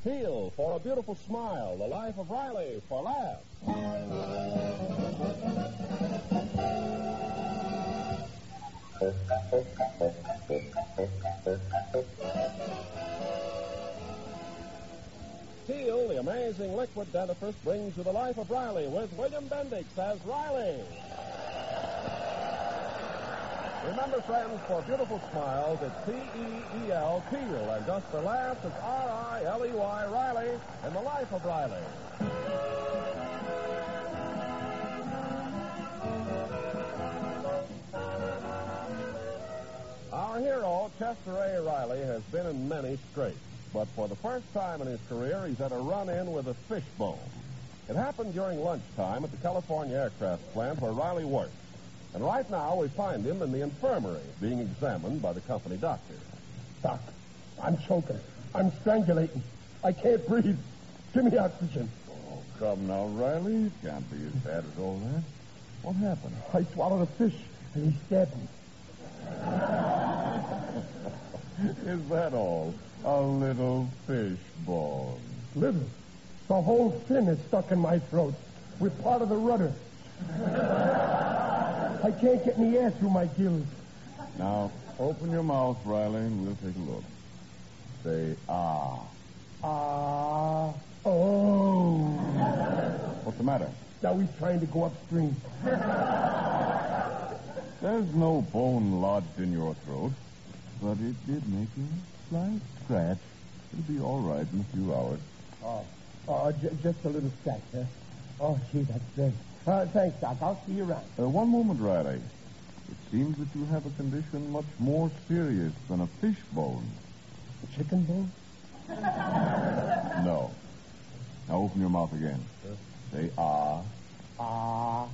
Peel for a beautiful smile. The Life of Riley for laughs. Peel, the amazing liquid dentifrice, brings you The Life of Riley with William Bendix as Riley. Remember, friends, for beautiful smiles, it's P-E-E-L, Peel, and just for laughs, it's R-I-L-E-Y, Riley, in The Life of Riley. Our hero, Chester A. Riley, has been in many scrapes, but for the first time in his career, he's had a run-in with a fishbone. It happened during lunchtime at the California aircraft plant where Riley works. And right now, we find him in the infirmary, being examined by the company doctor. Doc, I'm choking. I'm strangulating. I can't breathe. Give me oxygen. Oh, come now, Riley. It can't be as bad as all that. What happened? I swallowed a fish, and he stabbed me. Is that all? A little fish bone. Little. The whole fin is stuck in my throat with part of the rudder. I can't get any air through my gills. Now, open your mouth, Riley, and we'll take a look. Say, ah. Ah. Oh. What's the matter? Now he's trying to go upstream. There's no bone lodged in your throat, but it did make a slight scratch. It'll be all right in a few hours. Just a little scratch, huh? Oh, gee, that's great. Thanks, Doc. I'll see you around. One moment, Riley. It seems that you have a condition much more serious than a fish bone. A chicken bone? No. Now open your mouth again. Say, ah. Ah.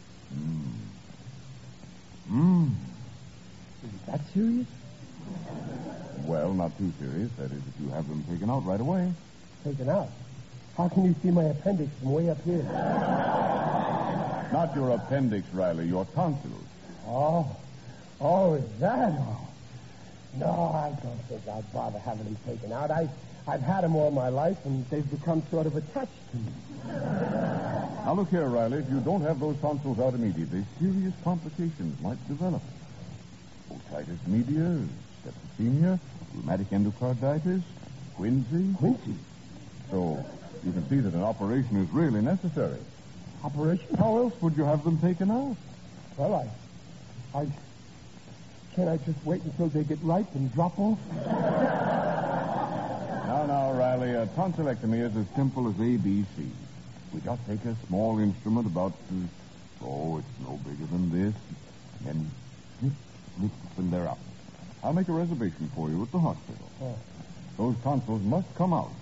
Is that serious? Well, not too serious. That is, if you have them taken out right away. Taken out? How can you see my appendix from way up here? Not your appendix, Riley, your tonsils. Oh, is that all? No, I don't think I'd bother having them taken out. I've had them all my life, and they've become sort of attached to me. Now, look here, Riley. If you don't have those tonsils out immediately, serious complications might develop. Otitis media, septicemia, rheumatic endocarditis, quinsy. Quincy? So you can see that an operation is really necessary. Operation? How else would you have them taken out? Well, Can't I just wait until they get ripe and drop off? Now, Riley, a tonsillectomy is as simple as ABC. We just take a small instrument about, it's no bigger than this, and snip, and they're up. I'll make a reservation for you at the hospital. Oh. Those tonsils must come out.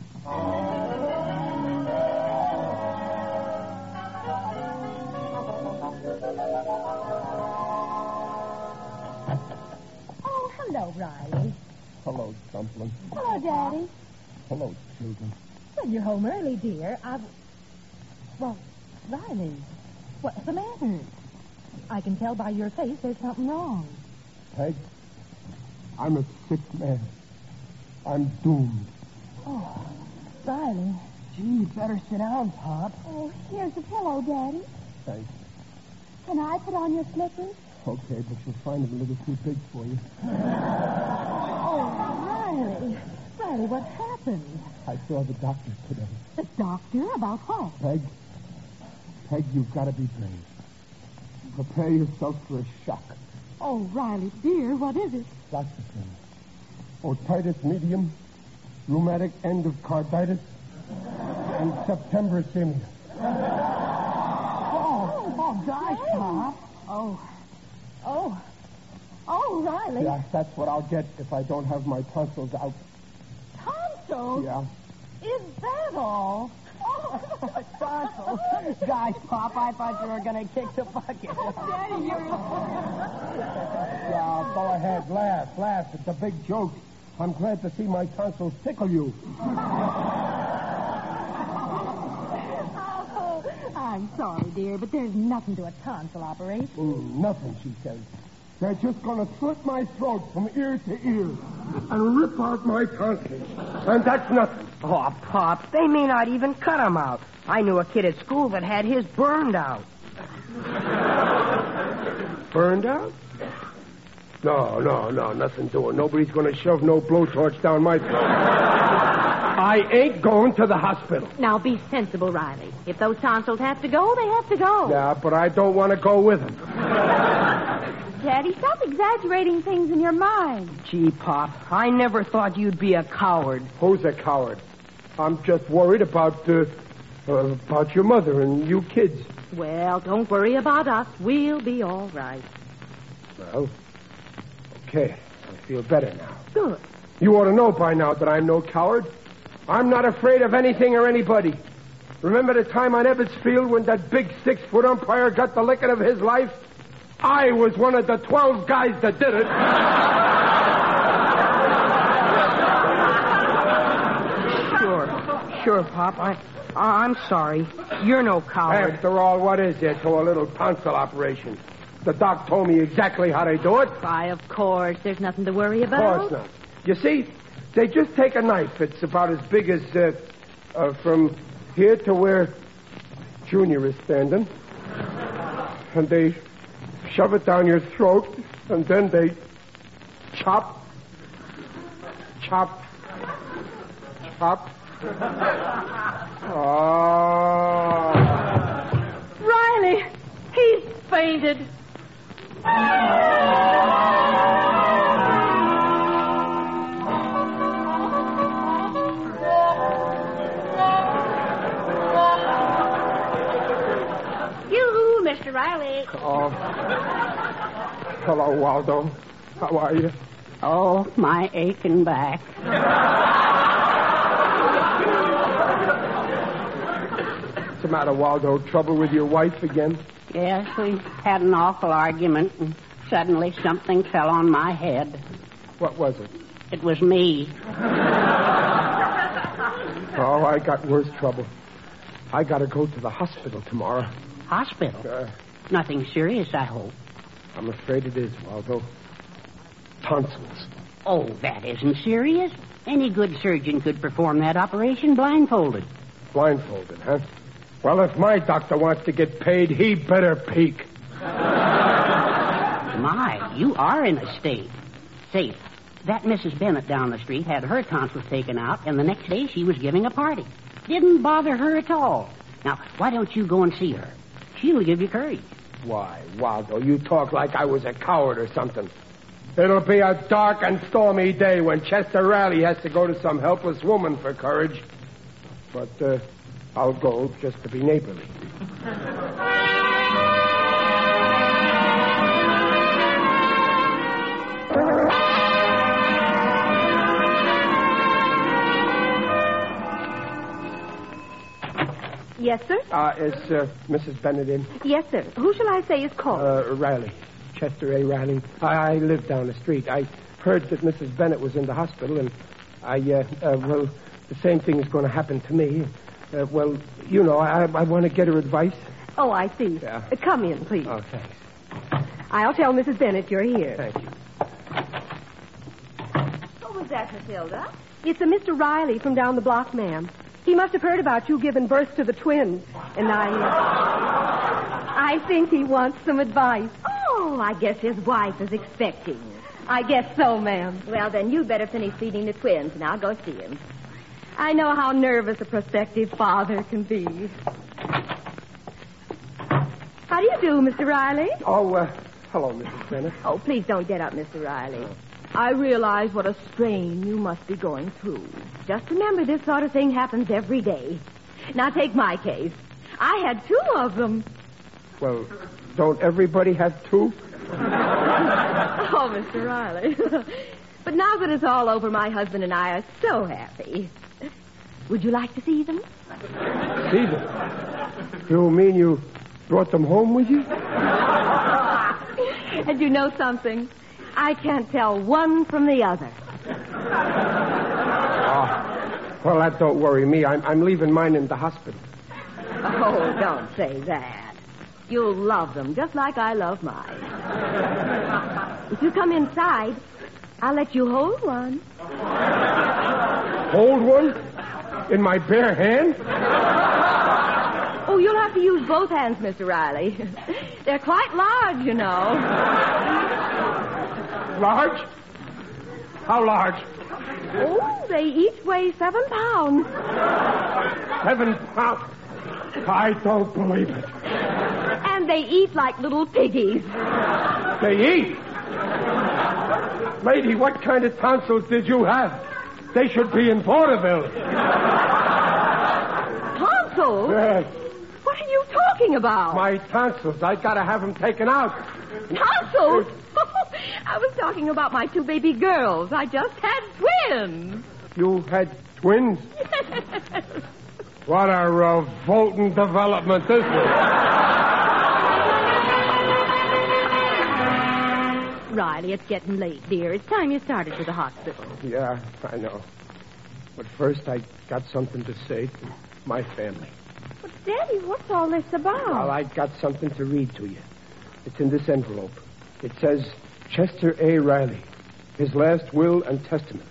Oh, hello, Riley. Hello, Dumpling. Hello, Daddy. Hello, children. Well, you're home early, dear. Well, Riley, what's the matter? I can tell by your face there's something wrong. Peg, I'm a sick man. I'm doomed. Oh, Riley. Gee, you better sit down, Pop. Oh, here's the pillow, Daddy. Thanks. Can I put on your slippers? Okay, but you'll find them a little too big for you. Oh, Riley. Riley, what happened? I saw the doctor today. The doctor? About what? Peg, you've got to be brave. Prepare yourself for a shock. Oh, Riley, dear, what is it? Lots of things. Otitis medium, rheumatic endocarditis, and septemberemia. Oh, gosh, Pop. Oh, Riley. Yeah, that's what I'll get if I don't have my tonsils out. Tonsils? Yeah. Is that all? Tonsils. Gosh, Pop, I thought you were going to kick the bucket. Daddy, you're... Yeah, go ahead. Laugh. It's a big joke. I'm glad to see my tonsils tickle you. Oh, I'm sorry, dear, but there's nothing to a tonsil operation. Nothing, she says. They're just going to slit my throat from ear to ear and rip out my tonsils. And that's nothing. Oh, Pop, they may not even cut him out. I knew a kid at school that had his burned out. Burned out? No, nothing doing. Nobody's going to shove no blowtorch down my throat. I ain't going to the hospital. Now, be sensible, Riley. If those tonsils have to go, they have to go. Yeah, but I don't want to go with them. Daddy, stop exaggerating things in your mind. Gee, Pop, I never thought you'd be a coward. Who's a coward? I'm just worried about your mother and you kids. Well, don't worry about us. We'll be all right. Well, okay. I feel better now. Good. You ought to know by now that I'm no coward. I'm not afraid of anything or anybody. Remember the time on Ebbets Field when that big 6-foot umpire got the licking of his life? I was one of the 12 guys that did it. Sure, Pop. I'm sorry. You're no coward. After all, what is there to a little tonsil operation? The doc told me exactly how they do it. Why, of course. There's nothing to worry about. Of course not. You see, they just take a knife. It's about as big as from here to where Junior is standing. And they shove it down your throat, and then they chop. Oh. Riley, he's fainted. Yoo-hoo, Mr. Riley. Oh. Hello, Waldo. How are you? Oh, my aching back. What's the matter, Waldo? Trouble with your wife again? Yes, we had an awful argument, and suddenly something fell on my head. What was it? It was me. Oh, I got worse trouble. I got to go to the hospital tomorrow. Hospital? Nothing serious, I hope. I'm afraid it is, Waldo. Tonsils. Oh, that isn't serious. Any good surgeon could perform that operation blindfolded. Blindfolded, huh? Well, if my doctor wants to get paid, he better peek. My, you are in a state. Safe. That Mrs. Bennett down the street had her tonsils taken out, and the next day she was giving a party. Didn't bother her at all. Now, why don't you go and see her? She'll give you courage. Why, Waldo, you talk like I was a coward or something. It'll be a dark and stormy day when Chester Riley has to go to some helpless woman for courage. But I'll go just to be neighborly. Yes, sir? Is Mrs. Bennett in? Yes, sir. Who shall I say is called? Riley. Chester A. Riley. I live down the street. I heard that Mrs. Bennett was in the hospital, and well, the same thing is going to happen to me. Well, you know, I want to get her advice. Oh, I see. Yeah. Come in, please. Oh, thanks. I'll tell Mrs. Bennett you're here. Thank you. Who was that, Matilda? It's a Mr. Riley from down the block, ma'am. He must have heard about you giving birth to the twins. And I think he wants some advice. Oh, I guess his wife is expecting. I guess so, ma'am. Well, then you'd better finish feeding the twins, and I'll go see him. I know how nervous a prospective father can be. How do you do, Mr. Riley? Oh, hello, Mrs. Bennett. Oh, please don't get up, Mr. Riley. I realize what a strain you must be going through. Just remember, this sort of thing happens every day. Now, take my case. I had 2 of them. Well, don't everybody have 2? Oh, Mr. Riley. But now that it's all over, my husband and I are so happy. Would you like to see them? See them? You mean you brought them home with you? And you know something? I can't tell one from the other. Well, that don't worry me. I'm leaving mine in the hospital. Oh, don't say that. You'll love them just like I love mine. If you come inside, I'll let you hold one. Hold one? In my bare hand? Oh, you'll have to use both hands, Mr. Riley. They're quite large, you know. Large? How large? Oh, they each weigh 7 pounds. 7 pounds? I don't believe it. And they eat like little piggies. They eat? Lady, what kind of tonsils did you have? They should be in vaudeville. Tonsils? Yes. What are you talking about? My tonsils. I gotta have them taken out. Tonsils? I was talking about my 2 baby girls. I just had twins. You had twins? What a revolting development this is. Riley, it's getting late, dear. It's time you started to the hospital. Yeah, I know. But first, I got something to say to my family. But, Daddy, what's all this about? Well, I got something to read to you. It's in this envelope. It says, Chester A. Riley, his last will and testament.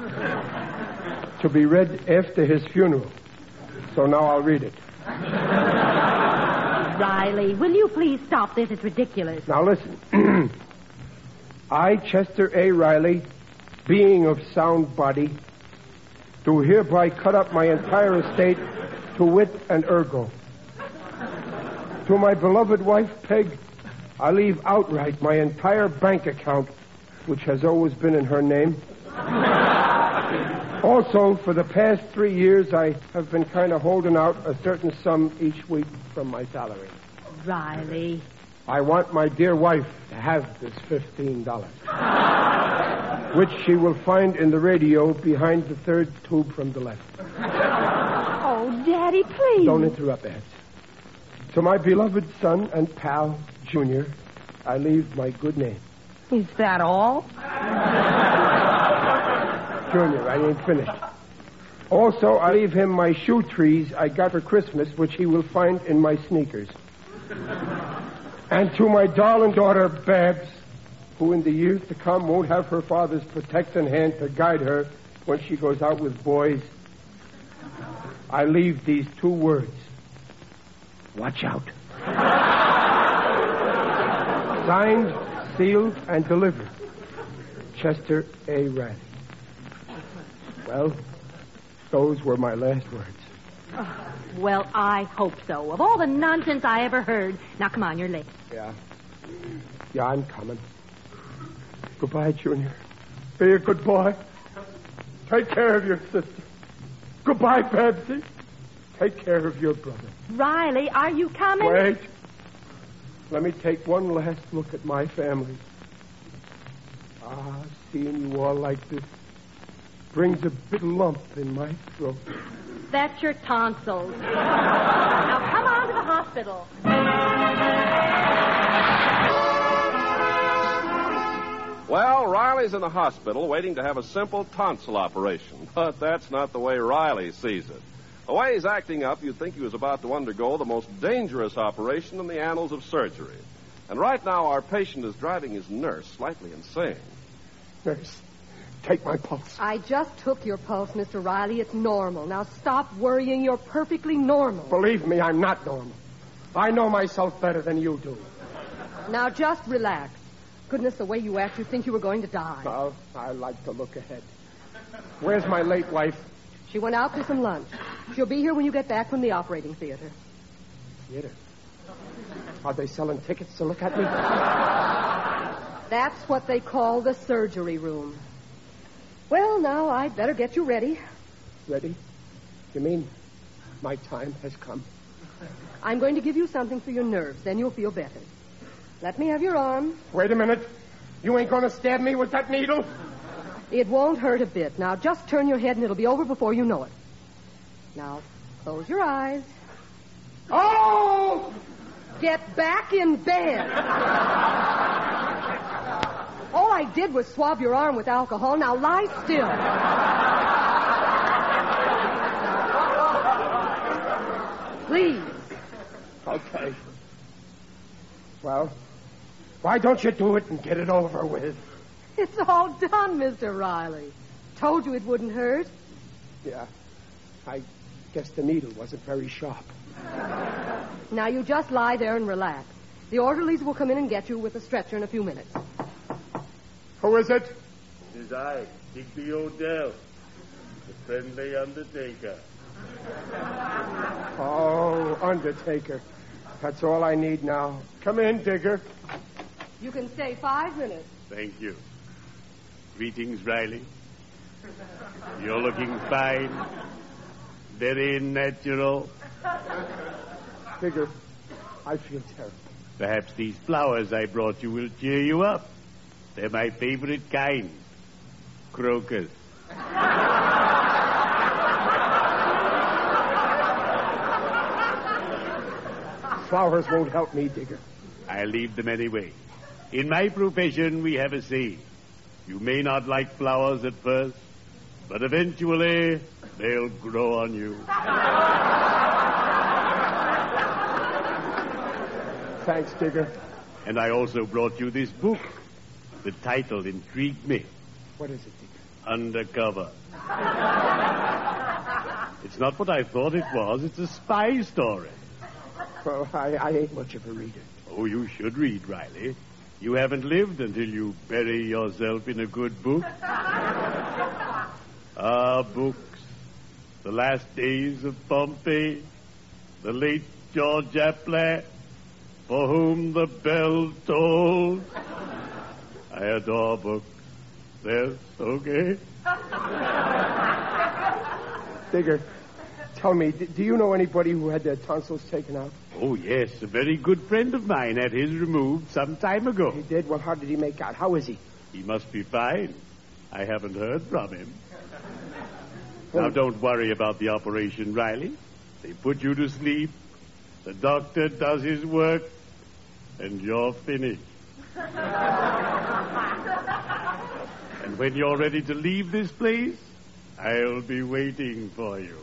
To be read after his funeral. So now I'll read it. Riley, will you please stop this? It's ridiculous. Now listen. I, Chester A. Riley, being of sound body, do hereby cut up my entire estate to wit and ergo. To my beloved wife, Peg, I leave outright my entire bank account, which has always been in her name. Also, for the past 3 years, I have been kind of holding out a certain sum each week from my salary. Riley. I want my dear wife to have this $15, which she will find in the radio behind the third tube from the left. Oh, Daddy, please. Don't interrupt, Ed. To my beloved son and pal, Junior, I leave my good name. Is that all? Junior, I ain't finished. Also, I leave him my shoe trees I got for Christmas, which he will find in my sneakers. And to my darling daughter, Babs, who in the years to come won't have her father's protecting hand to guide her when she goes out with boys, I leave these 2 words. Watch out. Signed, sealed, and delivered. Chester A. Riley. Well, those were my last words. Well, I hope so. Of all the nonsense I ever heard. Now, come on, you're late. Yeah, I'm coming. Goodbye, Junior. Be a good boy. Take care of your sister. Goodbye, Patsy. Take care of your brother. Riley, are you coming? Wait. Let me take one last look at my family. Seeing you all like this brings a big lump in my throat. That's your tonsils. Now, come on to the hospital. Well, Riley's in the hospital waiting to have a simple tonsil operation. But that's not the way Riley sees it. The way he's acting up, you'd think he was about to undergo the most dangerous operation in the annals of surgery. And right now, our patient is driving his nurse slightly insane. Nurse, take my pulse. I just took your pulse, Mr. Riley. It's normal. Now stop worrying. You're perfectly normal. Believe me, I'm not normal. I know myself better than you do. Now just relax. Goodness, the way you act, you'd think you were going to die. Well, I like to look ahead. Where's my late wife? She went out for some lunch. She'll be here when you get back from the operating theater. Theater? Are they selling tickets to look at me? That's what they call the surgery room. Well, now, I'd better get you ready. Ready? You mean my time has come? I'm going to give you something for your nerves. Then you'll feel better. Let me have your arm. Wait a minute. You ain't going to stab me with that needle? It won't hurt a bit. Now, just turn your head and it'll be over before you know it. Now, close your eyes. Oh! Get back in bed. All I did was swab your arm with alcohol. Now lie still. Please. Okay. Well, Why don't you do it and get it over with? It's all done, Mr. Riley. Told you it wouldn't hurt. Yeah. I guess the needle wasn't very sharp. Now you just lie there and relax. The orderlies will come in and get you with a stretcher in a few minutes. Who is it? It is I, Digby Odell, the friendly undertaker. Oh, Undertaker. That's all I need now. Come in, Digger. You can stay 5 minutes. Thank you. Greetings, Riley. You're looking fine. Very natural. Digger, I feel terrible. Perhaps these flowers I brought you will cheer you up. They're my favorite kind. Crocus. Flowers won't help me, Digger. I'll leave them anyway. In my profession, we have a saying. You may not like flowers at first, but eventually they'll grow on you. Thanks, Digger. And I also brought you this book. The title intrigued me. What is it, Digger? Undercover. It's not what I thought it was. It's a spy story. Well, I ain't much of a reader. Oh, you should read, Riley. You haven't lived until you bury yourself in a good book. Books. The Last Days of Pompey. The Late George Aplat. For Whom the Bell Tolls. I adore books. They're so gay. Digger, tell me, do you know anybody who had their tonsils taken out? Oh, yes. A very good friend of mine had his removed some time ago. He did? Well, how did he make out? How is he? He must be fine. I haven't heard from him. Now, don't worry about the operation, Riley. They put you to sleep. The doctor does his work. And you're finished. And when you're ready to leave this place, I'll be waiting for you.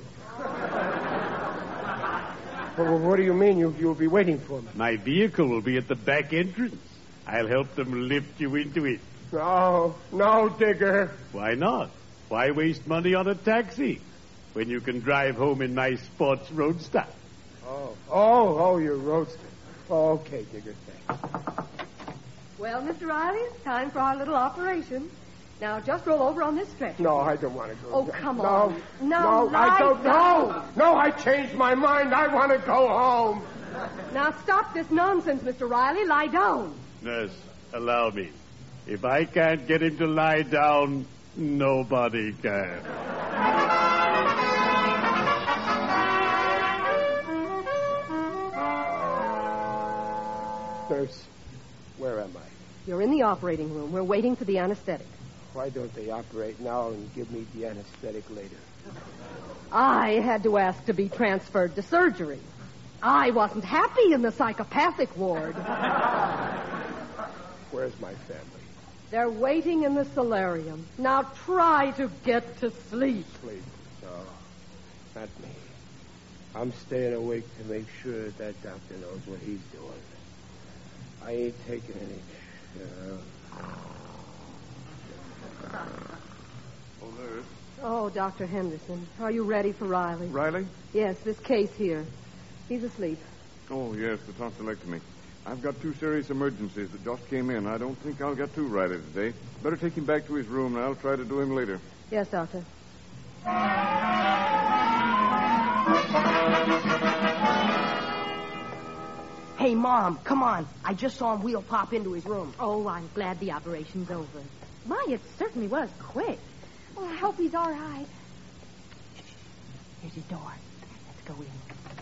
Well, what do you mean you'll be waiting for me? My vehicle will be at the back entrance. I'll help them lift you into it. No, Digger. Why not? Why waste money on a taxi when you can drive home in my sports roadster? Oh, your roadster. Okay, Digger, thanks. Well, Mr. Riley, it's time for our little operation. Now, just roll over on this stretcher. No, I don't want to go. Oh, come on. No, I don't. No, I changed my mind. I want to go home. Now, stop this nonsense, Mr. Riley. Lie down. Nurse, allow me. If I can't get him to lie down, nobody can. Nurse, where am I? You're in the operating room. We're waiting for the anesthetic. Why don't they operate now and give me the anesthetic later? I had to ask to be transferred to surgery. I wasn't happy in the psychopathic ward. Where's my family? They're waiting in the solarium. Now try to get to sleep. Sleep? No, not me. I'm staying awake to make sure that doctor knows what he's doing. I ain't taking any... Oh, nurse. Oh, Dr. Henderson, are you ready for Riley? Riley? Yes, this case here. He's asleep. Oh, yes, the tonsillectomy. I've got 2 serious emergencies that just came in. I don't think I'll get to Riley today. Better take him back to his room, and I'll try to do him later. Yes, Doctor. Hey, Mom, come on. I just saw him wheel pop into his room. Oh, I'm glad the operation's over. My, it certainly was quick. Oh, I hope he's all right. Here's his door. Let's go in.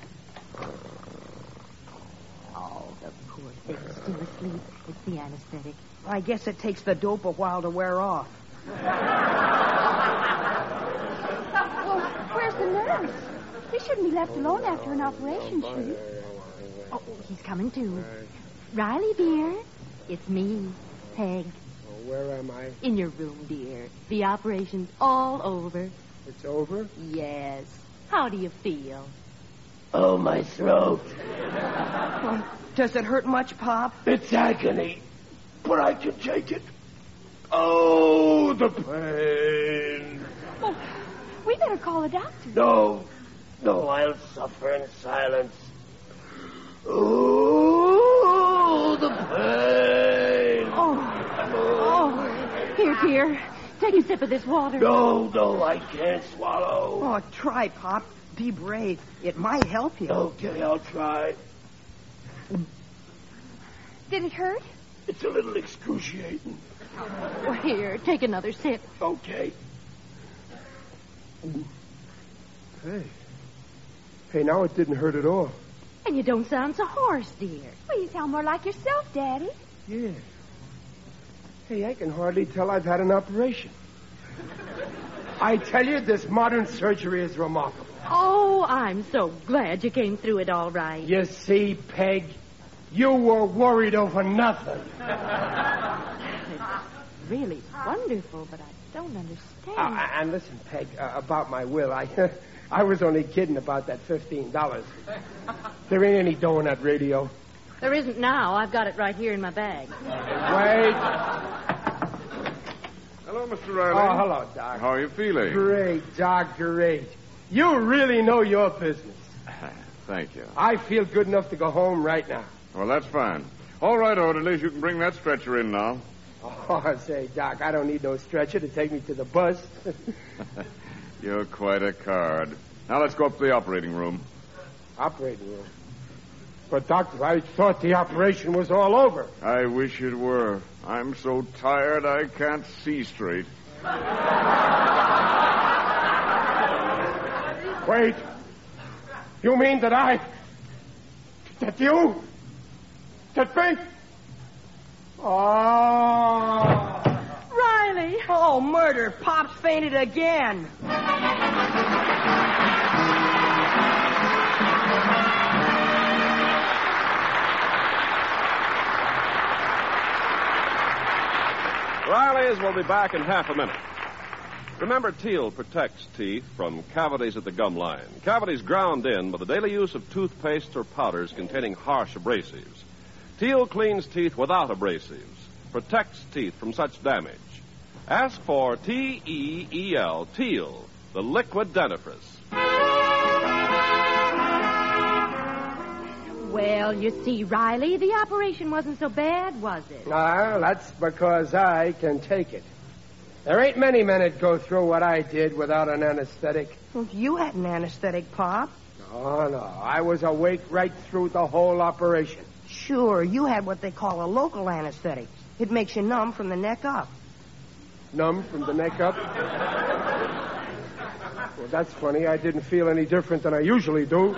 Oh, the poor thing's still asleep. It's the anesthetic. I guess it takes the dope a while to wear off. Well, where's the nurse? He shouldn't be left alone after an operation, should he? Oh, he's coming too. Riley, dear, it's me, Peg. Oh, where am I? In your room, dear. The operation's all over. It's over? Yes. How do you feel? Oh, my throat. Well, does it hurt much, Pop? It's agony. but I can take it. Oh, the pain. Oh, we better call a doctor. No, I'll suffer in silence. Oh, the pain. Oh, here. Take a sip of this water. No, I can't swallow. Oh, try, Pop. Be brave. It might help you. Okay, I'll try. Did it hurt? It's a little excruciating. Well, here, take another sip. Okay. Hey, now it didn't hurt at all. And you don't sound so hoarse, dear. Well, you sound more like yourself, Daddy. Yeah. Hey, I can hardly tell I've had an operation. I tell you, this modern surgery is remarkable. Oh, I'm so glad you came through it all right. You see, Peg, you were worried over nothing. It's really wonderful, but I don't understand. And listen, Peg, about my will, I was only kidding about that $15. There ain't any dough in that radio. There isn't now. I've got it right here in my bag. Wait. Hello, Mr. Riley. Oh, hello, Doc. How are you feeling? Great, Doc, great. You really know your business. Thank you. I feel good enough to go home right now. Well, that's fine. All right, orderlies, you can bring that stretcher in now. Oh, say, Doc, I don't need no stretcher to take me to the bus. You're quite a card. Now let's go up to the operating room. Operating room? But, Doctor, I thought the operation was all over. I wish it were. I'm so tired I can't see straight. Wait. You mean that me? Oh. Riley! Oh, murder. Pop's fainted again. Riley's will be back in half a minute. Remember, Teal protects teeth from cavities at the gum line. Cavities ground in by the daily use of toothpastes or powders containing harsh abrasives. Teal cleans teeth without abrasives, protects teeth from such damage. Ask for T-E-E-L, Teal, the liquid dentifrice. Well, you see, Riley, the operation wasn't so bad, was it? Well, that's because I can take it. There ain't many men that go through what I did without an anesthetic. Well, you had an anesthetic, Pop. Oh, no. I was awake right through the whole operation. Sure, you had what they call a local anesthetic. It makes you numb from the neck up. Numb from the neck up? Well, that's funny. I didn't feel any different than I usually do.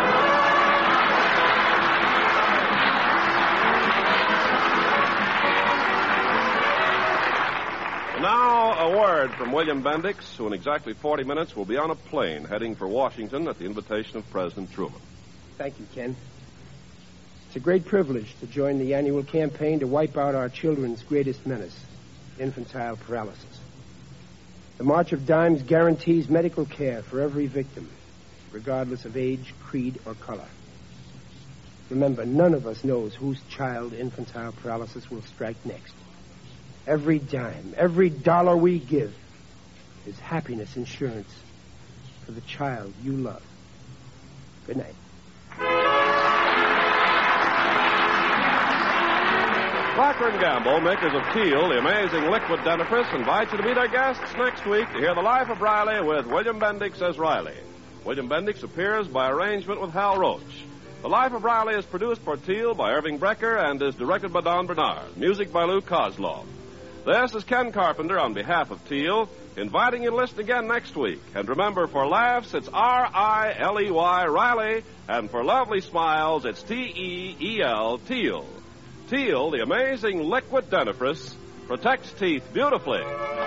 Now, a word from William Bendix, who in exactly 40 minutes will be on a plane heading for Washington at the invitation of President Truman. Thank you, Ken. It's a great privilege to join the annual campaign to wipe out our children's greatest menace, infantile paralysis. The March of Dimes guarantees medical care for every victim, regardless of age, creed, or color. Remember, none of us knows whose child infantile paralysis will strike next. Every dime, every dollar we give is happiness insurance for the child you love. Good night. Procter & Gamble, makers of Teal, the amazing liquid dentifrice, invite you to meet our guests next week to hear The Life of Riley with William Bendix as Riley. William Bendix appears by arrangement with Hal Roach. The Life of Riley is produced for Teal by Irving Brecker and is directed by Don Bernard. Music by Lou Kozlov. This is Ken Carpenter on behalf of Teal, inviting you to listen again next week. And remember, for laughs, it's R-I-L-E-Y, Riley, and for lovely smiles, it's T-E-E-L, Teal. Teal, the amazing liquid dentifrice, protects teeth beautifully.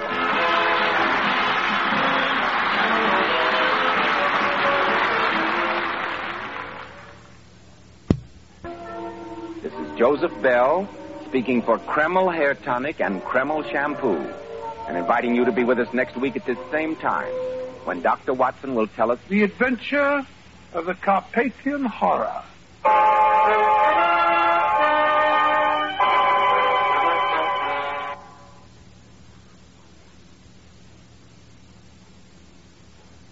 This is Joseph Bell, speaking for Kreml Hair Tonic and Kreml Shampoo, and inviting you to be with us next week at this same time, when Dr. Watson will tell us the adventure of the Carpathian Horror.